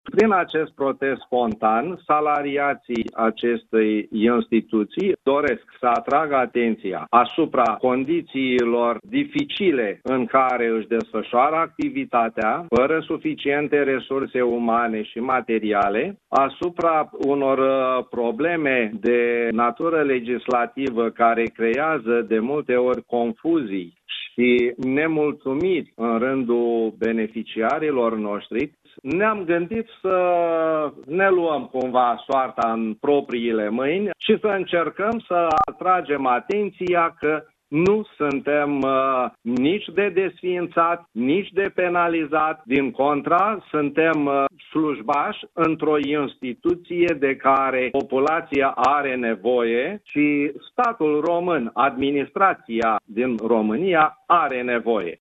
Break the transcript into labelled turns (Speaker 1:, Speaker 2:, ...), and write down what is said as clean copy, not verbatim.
Speaker 1: Prin acest protest spontan, salariații acestei instituții doresc să atragă atenția asupra condițiilor dificile în care își desfășoară activitatea, fără suficiente resurse umane și materiale, asupra unor probleme de natură legislativă care creează de multe ori confuzii și nemulțumiri în rândul beneficiarilor noștri. Ne-am gândit să ne luăm cumva soarta în propriile mâini și să încercăm să atragem atenția că nu suntem nici de desființat, nici de penalizat. Din contra, suntem slujbași într-o instituție de care populația are nevoie și statul român, administrația din România are nevoie.